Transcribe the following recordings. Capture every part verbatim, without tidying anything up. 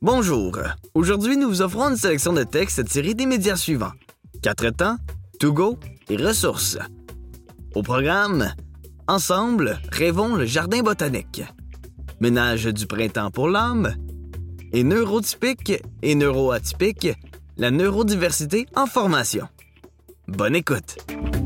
Bonjour. Aujourd'hui, nous vous offrons une sélection de textes tirés des médias suivants. Quatre temps, To Go et Ressources. Au programme, Ensemble, rêvons le jardin botanique. Ménage du printemps pour l'âme. Et neurotypique et neuroatypique, la neurodiversité en formation. Bonne écoute.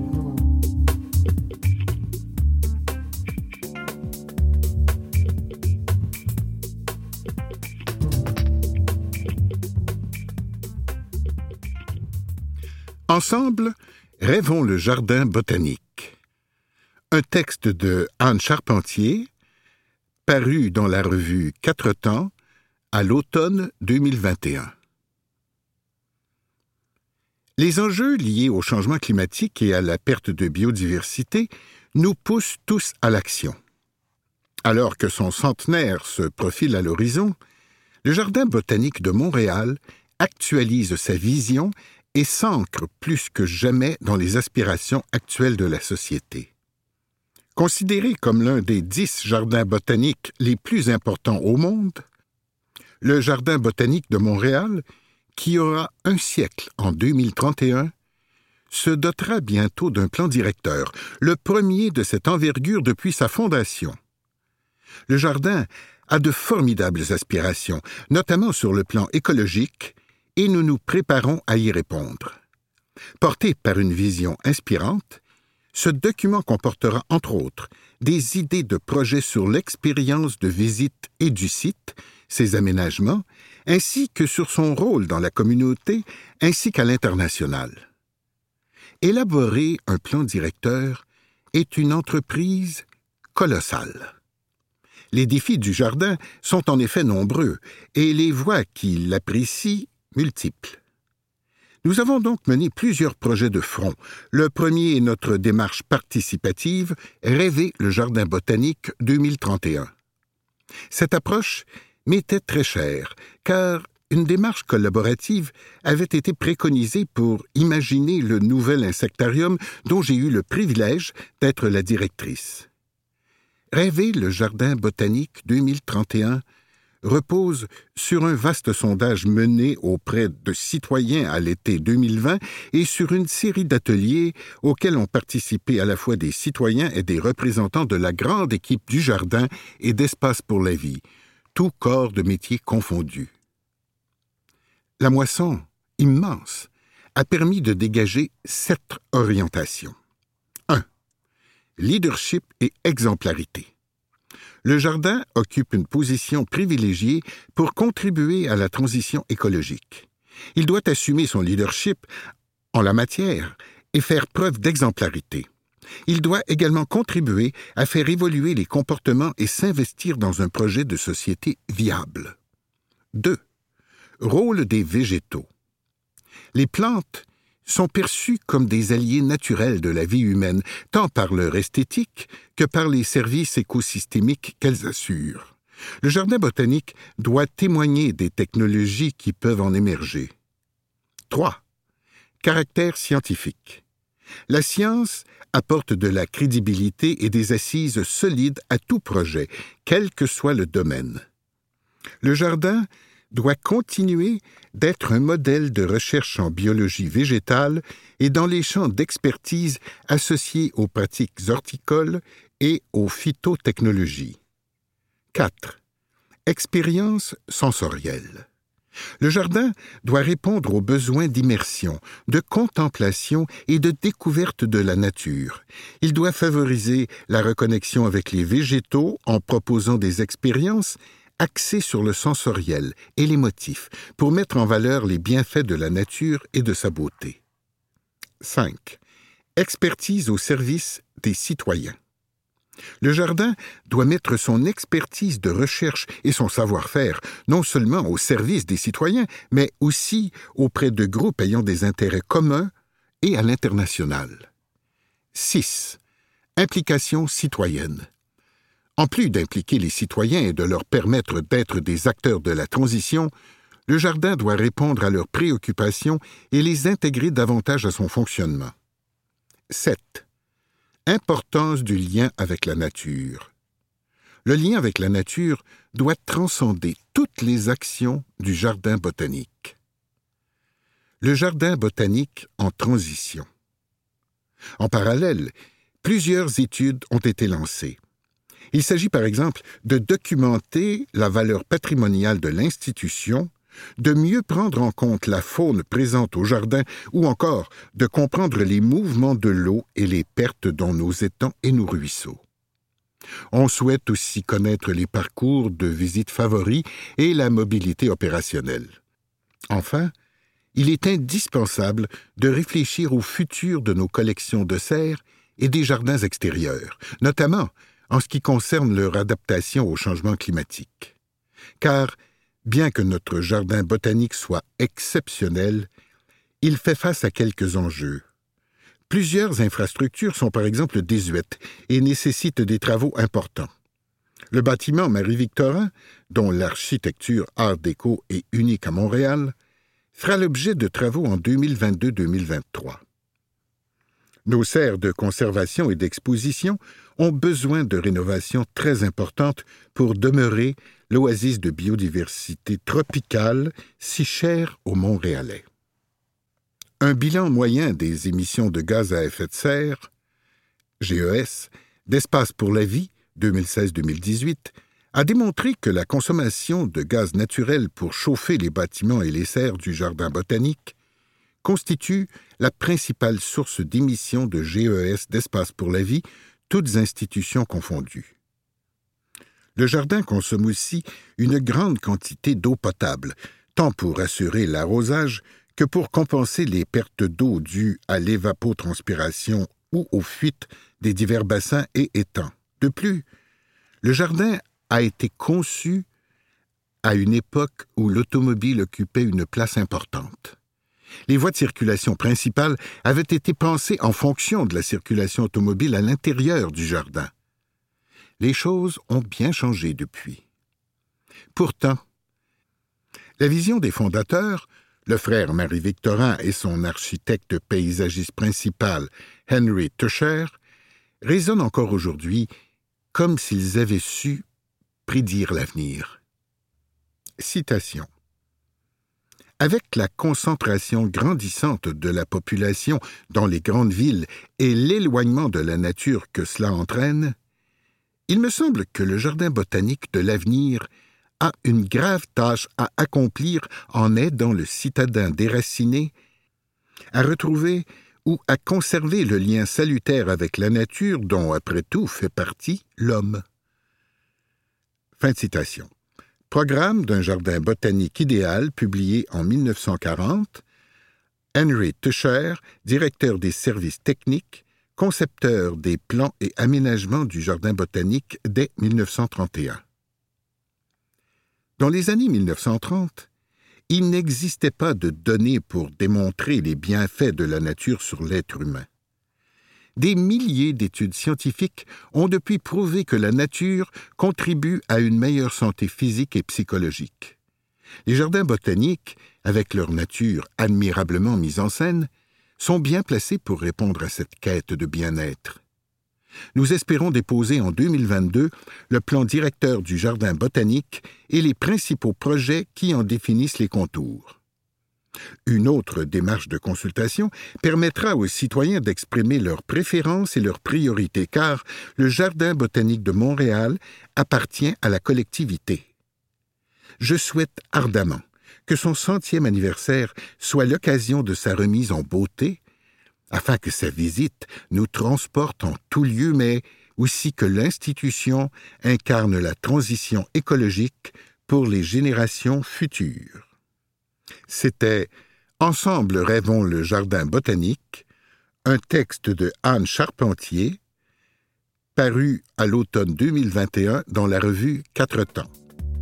Ensemble, rêvons le jardin botanique. Un texte de Anne Charpentier, paru dans la revue Quatre temps à l'automne deux mille vingt et un. Les enjeux liés au changement climatique et à la perte de biodiversité nous poussent tous à l'action. Alors que son centenaire se profile à l'horizon, le Jardin botanique de Montréal actualise sa vision et s'ancre plus que jamais dans les aspirations actuelles de la société. Considéré comme l'un des dix jardins botaniques les plus importants au monde, le Jardin botanique de Montréal, qui aura un siècle en deux mille trente et un, se dotera bientôt d'un plan directeur, le premier de cette envergure depuis sa fondation. Le jardin a de formidables aspirations, notamment sur le plan écologique, et nous nous préparons à y répondre. Porté par une vision inspirante, ce document comportera, entre autres, des idées de projets sur l'expérience de visite et du site, ses aménagements, ainsi que sur son rôle dans la communauté ainsi qu'à l'international. Élaborer un plan directeur est une entreprise colossale. Les défis du jardin sont en effet nombreux et les voies qui l'apprécient multiples. Nous avons donc mené plusieurs projets de front. Le premier est notre démarche participative « Rêver le jardin botanique deux mille trente et un ». Cette approche m'était très chère, car une démarche collaborative avait été préconisée pour imaginer le nouvel insectarium dont j'ai eu le privilège d'être la directrice. Rêver le jardin botanique deux mille trente et un repose sur un vaste sondage mené auprès de citoyens à l'été deux mille vingt et sur une série d'ateliers auxquels ont participé à la fois des citoyens et des représentants de la grande équipe du jardin et d'Espace pour la vie, tous corps de métier confondus. La moisson, immense, a permis de dégager sept orientations. un. Leadership et exemplarité. Le jardin occupe une position privilégiée pour contribuer à la transition écologique. Il doit assumer son leadership en la matière et faire preuve d'exemplarité. Il doit également contribuer à faire évoluer les comportements et s'investir dans un projet de société viable. deux. Rôle des végétaux. Les plantes sont perçues comme des alliés naturels de la vie humaine, tant par leur esthétique que par les services écosystémiques qu'elles assurent. Le jardin botanique doit témoigner des technologies qui peuvent en émerger. trois. Caractère scientifique. La science apporte de la crédibilité et des assises solides à tout projet, quel que soit le domaine. Le jardin doit continuer d'être un modèle de recherche en biologie végétale et dans les champs d'expertise associés aux pratiques horticoles et aux phytotechnologies. quatre. Expérience sensorielle. Le jardin doit répondre aux besoins d'immersion, de contemplation et de découverte de la nature. Il doit favoriser la reconnexion avec les végétaux en proposant des expériences axé sur le sensoriel et l'émotif pour mettre en valeur les bienfaits de la nature et de sa beauté. cinq. Expertise au service des citoyens. Le jardin doit mettre son expertise de recherche et son savoir-faire non seulement au service des citoyens, mais aussi auprès de groupes ayant des intérêts communs et à l'international. six. Implication citoyenne. En plus d'impliquer les citoyens et de leur permettre d'être des acteurs de la transition, le jardin doit répondre à leurs préoccupations et les intégrer davantage à son fonctionnement. sept. Importance du lien avec la nature. le lien avec la nature doit transcender toutes les actions du jardin botanique. Le jardin botanique en transition. En parallèle, plusieurs études ont été lancées. Il s'agit par exemple de documenter la valeur patrimoniale de l'institution, de mieux prendre en compte la faune présente au jardin ou encore de comprendre les mouvements de l'eau et les pertes dans nos étangs et nos ruisseaux. On souhaite aussi connaître les parcours de visite favoris et la mobilité opérationnelle. Enfin, il est indispensable de réfléchir au futur de nos collections de serres et des jardins extérieurs, notamment en ce qui concerne leur adaptation au changement climatique. Car, bien que notre jardin botanique soit exceptionnel, il fait face à quelques enjeux. Plusieurs infrastructures sont par exemple désuètes et nécessitent des travaux importants. Le bâtiment Marie-Victorin, dont l'architecture Art déco est unique à Montréal, fera l'objet de travaux en deux mille vingt-deux deux mille vingt-trois. Nos serres de conservation et d'exposition ont besoin de rénovations très importantes pour demeurer l'oasis de biodiversité tropicale si chère aux Montréalais. Un bilan moyen des émissions de gaz à effet de serre, G E S, d'Espace pour la vie, deux mille seize deux mille dix-huit, a démontré que la consommation de gaz naturel pour chauffer les bâtiments et les serres du jardin botanique constitue la principale source d'émissions de G E S d'Espace pour la vie, toutes institutions confondues. Le jardin consomme aussi une grande quantité d'eau potable, tant pour assurer l'arrosage que pour compenser les pertes d'eau dues à l'évapotranspiration ou aux fuites des divers bassins et étangs. De plus, le jardin a été conçu à une époque où l'automobile occupait une place importante. Les voies de circulation principales avaient été pensées en fonction de la circulation automobile à l'intérieur du jardin. Les choses ont bien changé depuis. Pourtant, la vision des fondateurs, le frère Marie-Victorin et son architecte paysagiste principal, Henry Tuscher, résonne encore aujourd'hui comme s'ils avaient su prédire l'avenir. Citation. Avec la concentration grandissante de la population dans les grandes villes et l'éloignement de la nature que cela entraîne, il me semble que le jardin botanique de l'avenir a une grave tâche à accomplir en aidant le citadin déraciné à retrouver ou à conserver le lien salutaire avec la nature dont, après tout, fait partie l'homme. Fin de citation. Programme d'un jardin botanique idéal, publié en mille neuf cent quarante. Henry Tuscher, directeur des services techniques, concepteur des plans et aménagements du jardin botanique dès mille neuf cent trente et un. Dans les années mille neuf cent trente, il n'existait pas de données pour démontrer les bienfaits de la nature sur l'être humain. Des milliers d'études scientifiques ont depuis prouvé que la nature contribue à une meilleure santé physique et psychologique. Les jardins botaniques, avec leur nature admirablement mise en scène, sont bien placés pour répondre à cette quête de bien-être. Nous espérons déposer en deux mille vingt-deux le plan directeur du jardin botanique et les principaux projets qui en définissent les contours. Une autre démarche de consultation permettra aux citoyens d'exprimer leurs préférences et leurs priorités, car le Jardin botanique de Montréal appartient à la collectivité. Je souhaite ardemment que son centième anniversaire soit l'occasion de sa remise en beauté, afin que sa visite nous transporte en tout lieu, mais aussi que l'institution incarne la transition écologique pour les générations futures. C'était « Ensemble rêvons le jardin botanique », un texte de Anne Charpentier, paru à l'automne deux mille vingt et un dans la revue Quatre Temps.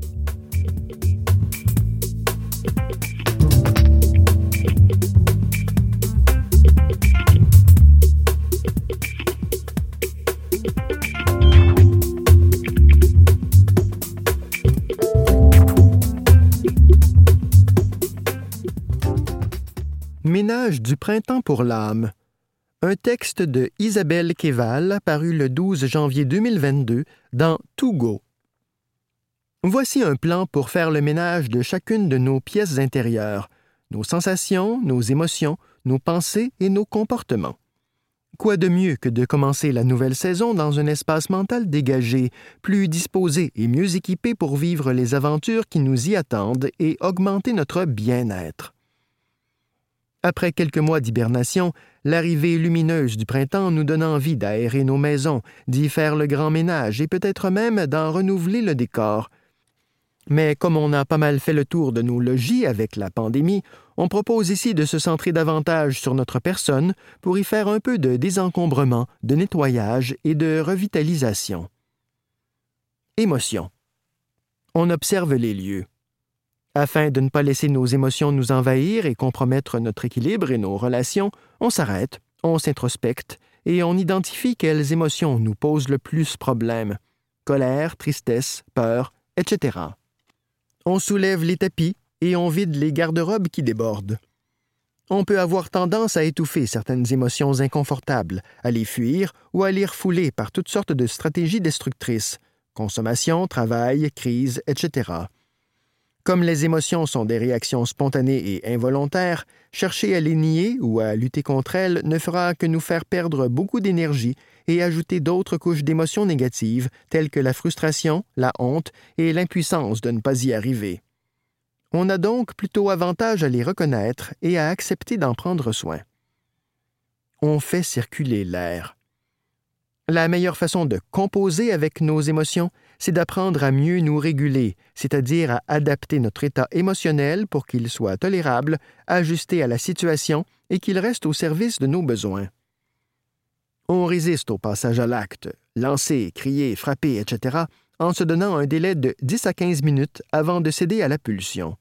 Ménage du printemps pour l'âme. Un texte de Isabelle Kéval paru le douze janvier deux mille vingt-deux dans To Go. Voici un plan pour faire le ménage de chacune de nos pièces intérieures, nos sensations, nos émotions, nos pensées et nos comportements. Quoi de mieux que de commencer la nouvelle saison dans un espace mental dégagé, plus disposé et mieux équipé pour vivre les aventures qui nous y attendent et augmenter notre bien-être. Après quelques mois d'hibernation, l'arrivée lumineuse du printemps nous donne envie d'aérer nos maisons, d'y faire le grand ménage et peut-être même d'en renouveler le décor. Mais comme on a pas mal fait le tour de nos logis avec la pandémie, on propose ici de se centrer davantage sur notre personne pour y faire un peu de désencombrement, de nettoyage et de revitalisation. Émotions. On observe les lieux. Afin de ne pas laisser nos émotions nous envahir et compromettre notre équilibre et nos relations, on s'arrête, on s'introspecte et on identifie quelles émotions nous posent le plus problème. Colère, tristesse, peur, et cetera. On soulève les tapis et on vide les garde-robes qui débordent. On peut avoir tendance à étouffer certaines émotions inconfortables, à les fuir ou à les refouler par toutes sortes de stratégies destructrices, consommation, travail, crise, et cetera. Comme les émotions sont des réactions spontanées et involontaires, chercher à les nier ou à lutter contre elles ne fera que nous faire perdre beaucoup d'énergie et ajouter d'autres couches d'émotions négatives telles que la frustration, la honte et l'impuissance de ne pas y arriver. On a donc plutôt avantage à les reconnaître et à accepter d'en prendre soin. On fait circuler l'air. La meilleure façon de composer avec nos émotions, c'est d'apprendre à mieux nous réguler, c'est-à-dire à adapter notre état émotionnel pour qu'il soit tolérable, ajusté à la situation et qu'il reste au service de nos besoins. On résiste au passage à l'acte, lancer, crier, frapper, et cetera, en se donnant un délai de dix à quinze minutes avant de céder à la pulsion.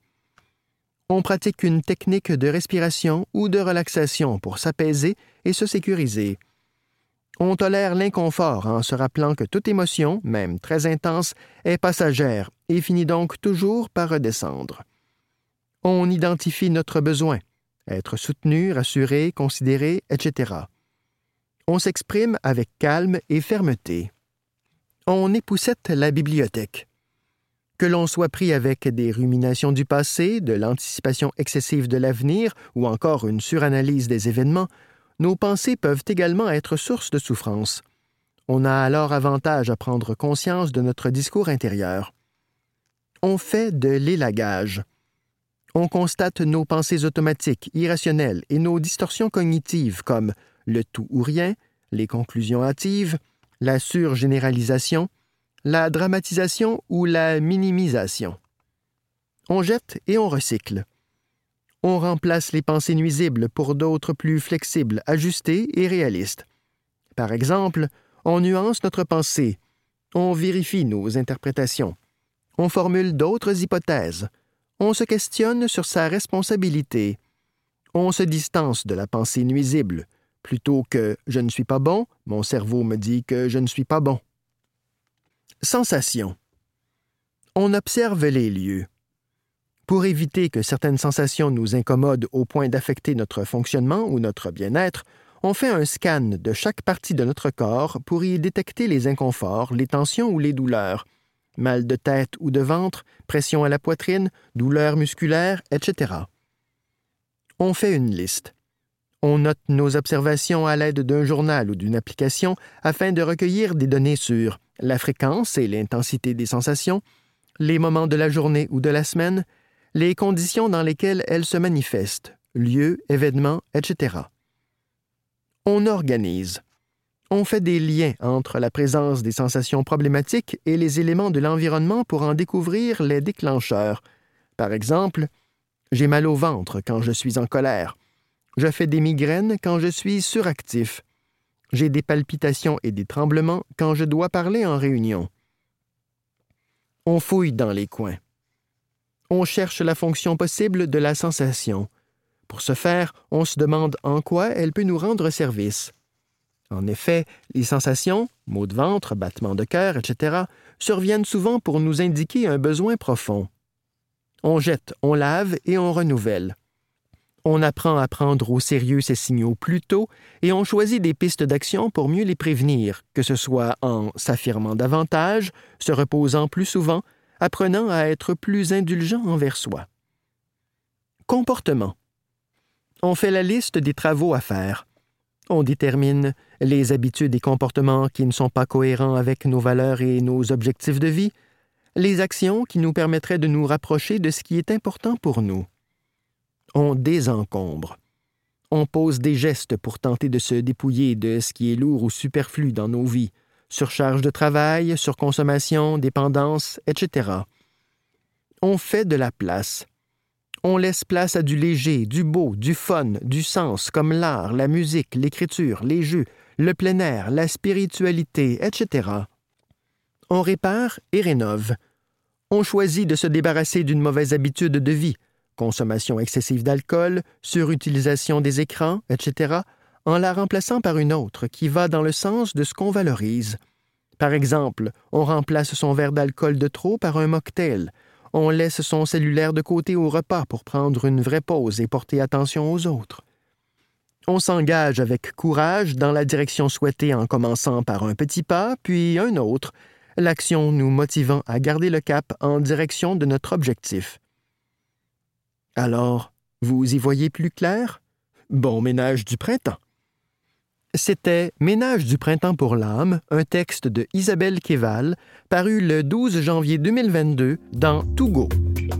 On pratique une technique de respiration ou de relaxation pour s'apaiser et se sécuriser. On tolère l'inconfort en se rappelant que toute émotion, même très intense, est passagère et finit donc toujours par redescendre. On identifie notre besoin, être soutenu, rassuré, considéré, et cetera. On s'exprime avec calme et fermeté. On époussette la bibliothèque. Que l'on soit pris avec des ruminations du passé, de l'anticipation excessive de l'avenir ou encore une suranalyse des événements, nos pensées peuvent également être source de souffrance. On a alors avantage à prendre conscience de notre discours intérieur. On fait de l'élagage. On constate nos pensées automatiques, irrationnelles et nos distorsions cognitives comme le tout ou rien, les conclusions hâtives, la surgénéralisation, la dramatisation ou la minimisation. On jette et on recycle. On remplace les pensées nuisibles pour d'autres plus flexibles, ajustées et réalistes. Par exemple, on nuance notre pensée, on vérifie nos interprétations, on formule d'autres hypothèses, on se questionne sur sa responsabilité, on se distance de la pensée nuisible, plutôt que « je ne suis pas bon », mon cerveau me dit que je ne suis pas bon. Sensations. On observe les lieux. Pour éviter que certaines sensations nous incommodent au point d'affecter notre fonctionnement ou notre bien-être, on fait un scan de chaque partie de notre corps pour y détecter les inconforts, les tensions ou les douleurs, mal de tête ou de ventre, pression à la poitrine, douleurs musculaires, et cetera. On fait une liste. On note nos observations à l'aide d'un journal ou d'une application afin de recueillir des données sur la fréquence et l'intensité des sensations, les moments de la journée ou de la semaine, les conditions dans lesquelles elles se manifestent, lieux, événements, et cetera. On organise. On fait des liens entre la présence des sensations problématiques et les éléments de l'environnement pour en découvrir les déclencheurs. Par exemple, j'ai mal au ventre quand je suis en colère. Je fais des migraines quand je suis suractif. J'ai des palpitations et des tremblements quand je dois parler en réunion. On fouille dans les coins. On cherche la fonction possible de la sensation. Pour ce faire, on se demande en quoi elle peut nous rendre service. En effet, les sensations, maux de ventre, battements de cœur, et cetera, surviennent souvent pour nous indiquer un besoin profond. On jette, on lave et on renouvelle. On apprend à prendre au sérieux ces signaux plus tôt et on choisit des pistes d'action pour mieux les prévenir, que ce soit en s'affirmant davantage, se reposant plus souvent, apprenant à être plus indulgent envers soi. Comportement. On fait la liste des travaux à faire. On détermine les habitudes et comportements qui ne sont pas cohérents avec nos valeurs et nos objectifs de vie, les actions qui nous permettraient de nous rapprocher de ce qui est important pour nous. On désencombre. On pose des gestes pour tenter de se dépouiller de ce qui est lourd ou superflu dans nos vies, surcharge de travail, surconsommation, dépendance, et cetera. On fait de la place. On laisse place à du léger, du beau, du fun, du sens, comme l'art, la musique, l'écriture, les jeux, le plein air, la spiritualité, et cetera. On répare et rénove. On choisit de se débarrasser d'une mauvaise habitude de vie, consommation excessive d'alcool, surutilisation des écrans, et cetera, en la remplaçant par une autre qui va dans le sens de ce qu'on valorise. Par exemple, on remplace son verre d'alcool de trop par un mocktail. On laisse son cellulaire de côté au repas pour prendre une vraie pause et porter attention aux autres. On s'engage avec courage dans la direction souhaitée en commençant par un petit pas, puis un autre, l'action nous motivant à garder le cap en direction de notre objectif. Alors, vous y voyez plus clair? Bon ménage du printemps. C'était Ménage du printemps pour l'âme, un texte de Isabelle Kéval, paru le douze janvier deux mille vingt-deux dans To Go.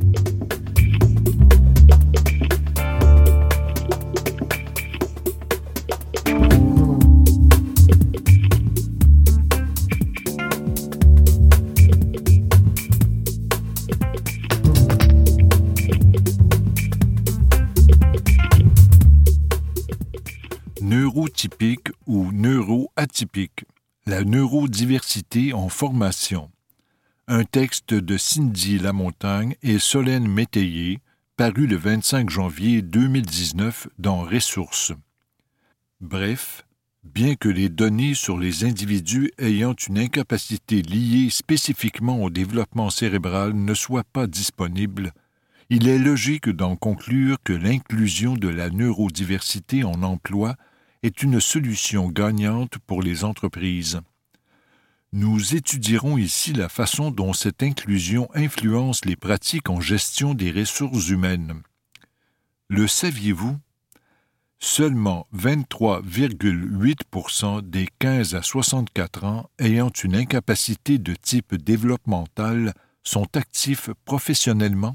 Neurotypique ou neuroatypique, la neurodiversité en formation. Un texte de Cindy Lamontagne et Solène Métayer, paru le vingt-cinq janvier deux mille dix-neuf dans Ressources. Bref, bien que les données sur les individus ayant une incapacité liée spécifiquement au développement cérébral ne soient pas disponibles, il est logique d'en conclure que l'inclusion de la neurodiversité en emploi est une solution gagnante pour les entreprises. Nous étudierons ici la façon dont cette inclusion influence les pratiques en gestion des ressources humaines. Le saviez-vous? Seulement vingt-trois virgule huit pour cent des quinze à soixante-quatre ans ayant une incapacité de type développemental sont actifs professionnellement?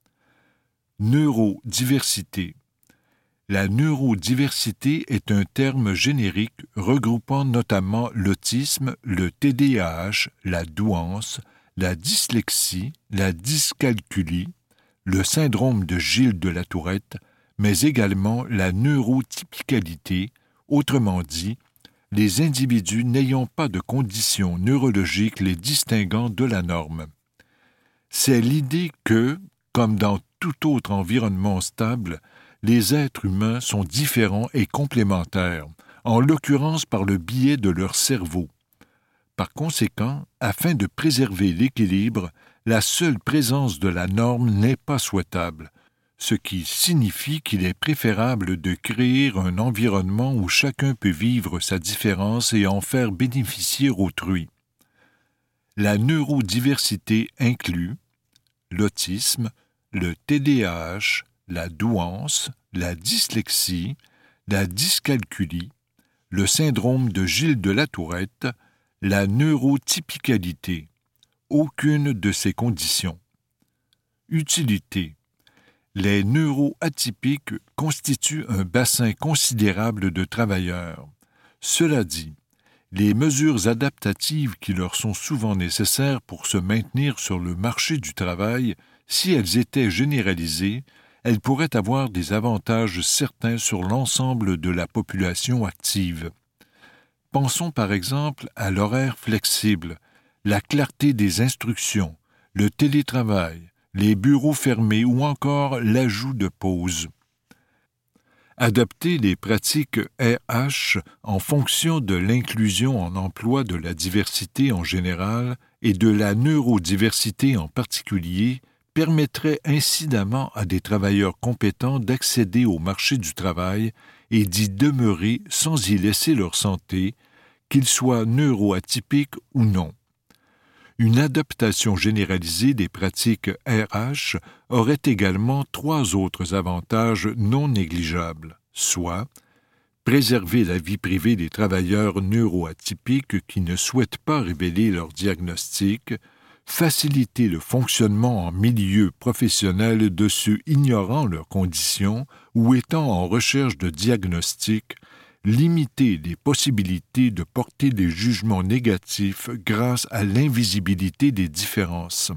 Neurodiversité. La neurodiversité est un terme générique regroupant notamment l'autisme, le T D A H, la douance, la dyslexie, la dyscalculie, le syndrome de Gilles de la Tourette, mais également la neurotypicalité, autrement dit, les individus n'ayant pas de conditions neurologiques les distinguant de la norme. C'est l'idée que, comme dans tout autre environnement stable, les êtres humains sont différents et complémentaires, en l'occurrence par le biais de leur cerveau. Par conséquent, afin de préserver l'équilibre, la seule présence de la norme n'est pas souhaitable, ce qui signifie qu'il est préférable de créer un environnement où chacun peut vivre sa différence et en faire bénéficier autrui. La neurodiversité inclut l'autisme, le T D A H, la douance, la dyslexie, la dyscalculie, le syndrome de Gilles de la Tourette, la neurotypicalité. Aucune de ces conditions. Utilité. Les neuroatypiques constituent un bassin considérable de travailleurs. Cela dit, les mesures adaptatives qui leur sont souvent nécessaires pour se maintenir sur le marché du travail, si elles étaient généralisées, elles pourraient avoir des avantages certains sur l'ensemble de la population active. Pensons par exemple à l'horaire flexible, la clarté des instructions, le télétravail, les bureaux fermés ou encore l'ajout de pauses. Adapter les pratiques R H en fonction de l'inclusion en emploi de la diversité en général et de la neurodiversité en particulier permettrait incidemment à des travailleurs compétents d'accéder au marché du travail et d'y demeurer sans y laisser leur santé, qu'ils soient neuroatypiques ou non. Une adaptation généralisée des pratiques R H aurait également trois autres avantages non négligeables, soit préserver la vie privée des travailleurs neuroatypiques qui ne souhaitent pas révéler leur diagnostic, faciliter le fonctionnement en milieu professionnel de ceux ignorant leurs conditions ou étant en recherche de diagnostic, limiter les possibilités de porter des jugements négatifs grâce à l'invisibilité des différences.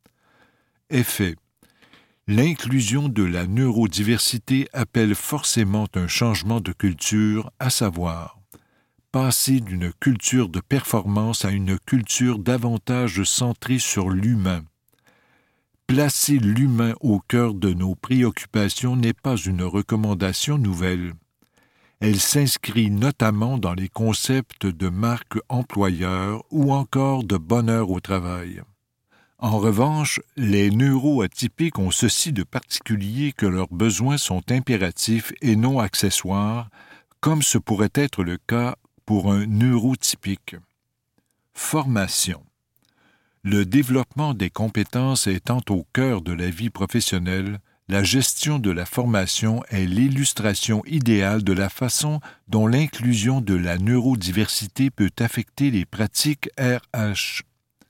Effet. L'inclusion de la neurodiversité appelle forcément un changement de culture, à savoir passer d'une culture de performance à une culture davantage centrée sur l'humain. Placer l'humain au cœur de nos préoccupations n'est pas une recommandation nouvelle. Elle s'inscrit notamment dans les concepts de marque employeur ou encore de bonheur au travail. En revanche, les neuroatypiques ont ceci de particulier que leurs besoins sont impératifs et non accessoires, comme ce pourrait être le cas pour un neurotypique. Formation. Le développement des compétences étant au cœur de la vie professionnelle, la gestion de la formation est l'illustration idéale de la façon dont l'inclusion de la neurodiversité peut affecter les pratiques R H.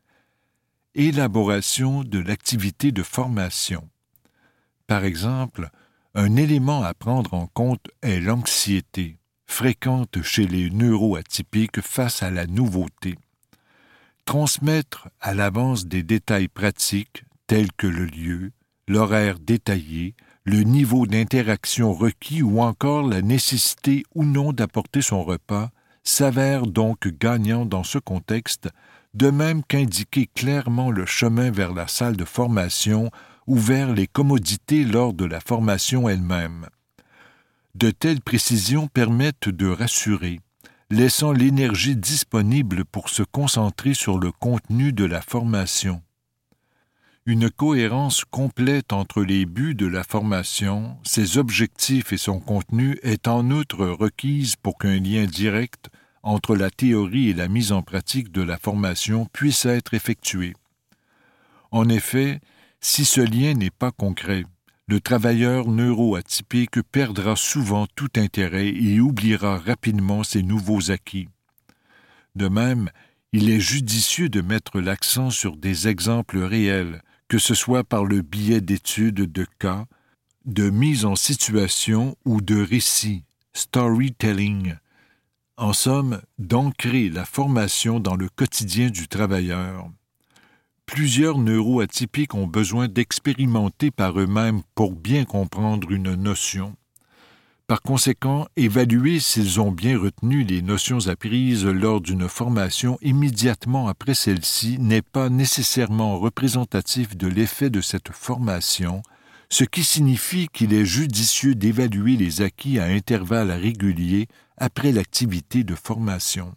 Élaboration de l'activité de formation. Par exemple, un élément à prendre en compte est l'anxiété, fréquente chez les neuroatypiques face à la nouveauté. Transmettre à l'avance des détails pratiques tels que le lieu, l'horaire détaillé, le niveau d'interaction requis ou encore la nécessité ou non d'apporter son repas s'avère donc gagnant dans ce contexte, de même qu'indiquer clairement le chemin vers la salle de formation ou vers les commodités lors de la formation elle-même. De telles précisions permettent de rassurer, laissant l'énergie disponible pour se concentrer sur le contenu de la formation. Une cohérence complète entre les buts de la formation, ses objectifs et son contenu est en outre requise pour qu'un lien direct entre la théorie et la mise en pratique de la formation puisse être effectué. En effet, si ce lien n'est pas concret, le travailleur neuroatypique perdra souvent tout intérêt et oubliera rapidement ses nouveaux acquis. De même, il est judicieux de mettre l'accent sur des exemples réels, que ce soit par le biais d'études de cas, de mise en situation ou de récits, storytelling. En somme, d'ancrer la formation dans le quotidien du travailleur. Plusieurs neuroatypiques ont besoin d'expérimenter par eux-mêmes pour bien comprendre une notion. Par conséquent, évaluer s'ils ont bien retenu les notions apprises lors d'une formation immédiatement après celle-ci n'est pas nécessairement représentatif de l'effet de cette formation, ce qui signifie qu'il est judicieux d'évaluer les acquis à intervalles réguliers après l'activité de formation.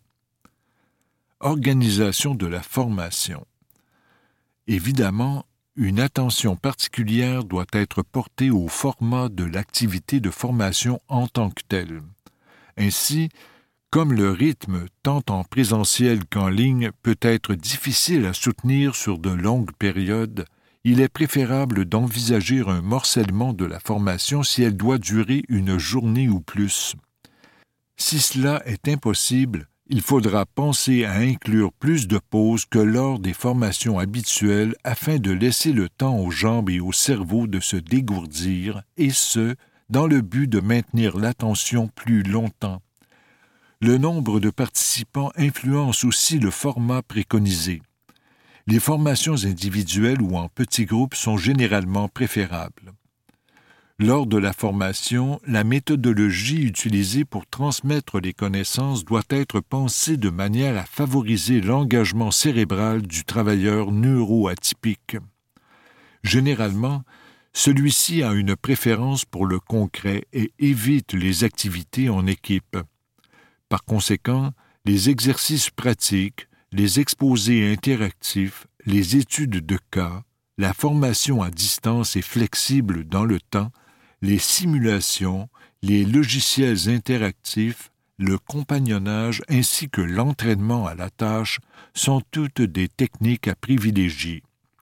Organisation de la formation. Évidemment, une attention particulière doit être portée au format de l'activité de formation en tant que telle. Ainsi, comme le rythme, tant en présentiel qu'en ligne, peut être difficile à soutenir sur de longues périodes, il est préférable d'envisager un morcellement de la formation si elle doit durer une journée ou plus. Si cela est impossible, il faudra penser à inclure plus de pauses que lors des formations habituelles afin de laisser le temps aux jambes et au cerveau de se dégourdir, et ce, dans le but de maintenir l'attention plus longtemps. Le nombre de participants influence aussi le format préconisé. Les formations individuelles ou en petits groupes sont généralement préférables. Lors de la formation, la méthodologie utilisée pour transmettre les connaissances doit être pensée de manière à favoriser l'engagement cérébral du travailleur neuroatypique. Généralement, celui-ci a une préférence pour le concret et évite les activités en équipe. Par conséquent, les exercices pratiques, les exposés interactifs, les études de cas, la formation à distance et flexible dans le temps, les simulations, les logiciels interactifs, le compagnonnage ainsi que l'entraînement à la tâche sont toutes des techniques à privilégier.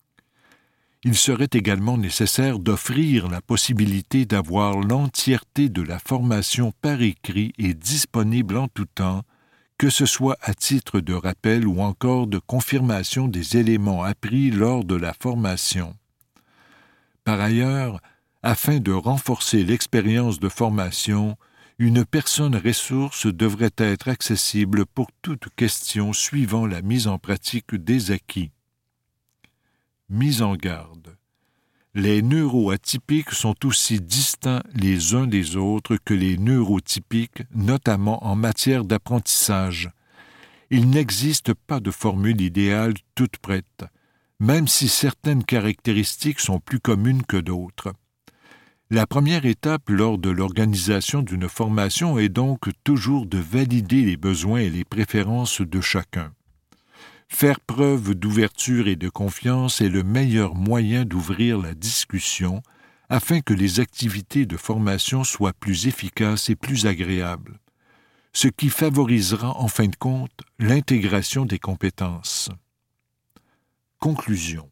Il serait également nécessaire d'offrir la possibilité d'avoir l'entièreté de la formation par écrit et disponible en tout temps, que ce soit à titre de rappel ou encore de confirmation des éléments appris lors de la formation. Par ailleurs, afin de renforcer l'expérience de formation, une personne ressource devrait être accessible pour toute question suivant la mise en pratique des acquis. Mise en garde. Les neuroatypiques sont aussi distincts les uns des autres que les neurotypiques, notamment en matière d'apprentissage. Il n'existe pas de formule idéale toute prête, même si certaines caractéristiques sont plus communes que d'autres. La première étape lors de l'organisation d'une formation est donc toujours de valider les besoins et les préférences de chacun. Faire preuve d'ouverture et de confiance est le meilleur moyen d'ouvrir la discussion afin que les activités de formation soient plus efficaces et plus agréables, ce qui favorisera en fin de compte l'intégration des compétences. Conclusion.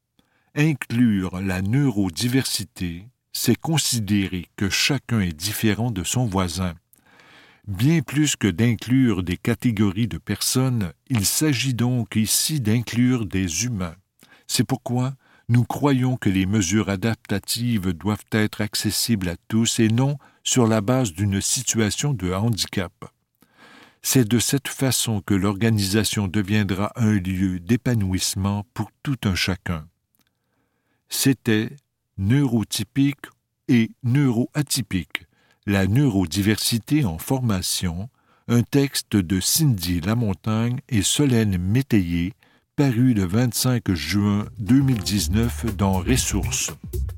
Inclure la neurodiversité, c'est considérer que chacun est différent de son voisin. Bien plus que d'inclure des catégories de personnes, il s'agit donc ici d'inclure des humains. C'est pourquoi nous croyons que les mesures adaptatives doivent être accessibles à tous et non sur la base d'une situation de handicap. C'est de cette façon que l'organisation deviendra un lieu d'épanouissement pour tout un chacun. C'était neurotypique et neuroatypique. La neurodiversité en formation, un texte de Cindy Lamontagne et Solène Métayer, paru le vingt-cinq juin deux mille dix-neuf dans Ressources.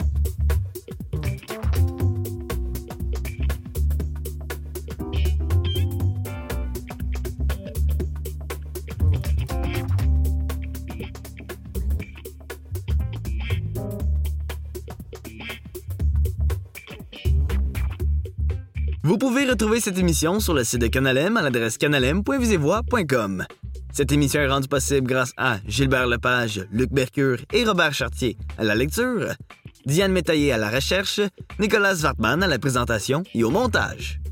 Vous pouvez retrouver cette émission sur le site de Canal M à l'adresse canalem point visevoix point com. Cette émission est rendue possible grâce à Gilbert Lepage, Luc Mercure et Robert Chartier à la lecture, Diane Métayer à la recherche, Nicolas Wartman à la présentation et au montage.